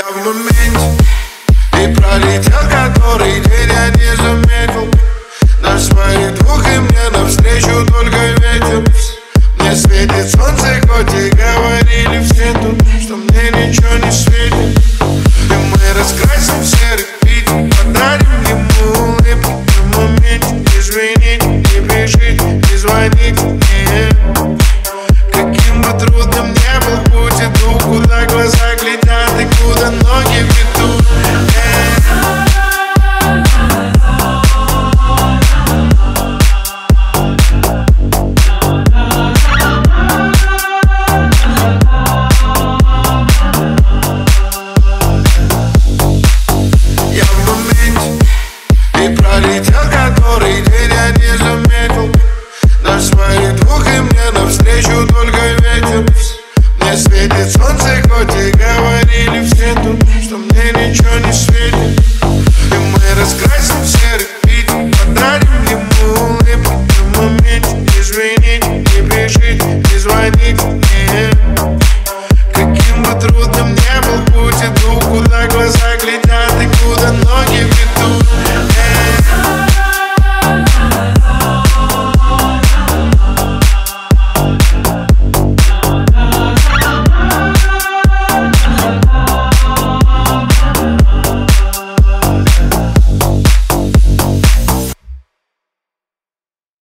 Я в моменте и пролетел, который день я не заметил. На своих двух и мне навстречу только ветер. Мне светит солнце, хоть и говорили все тут, что мне ничего не светит.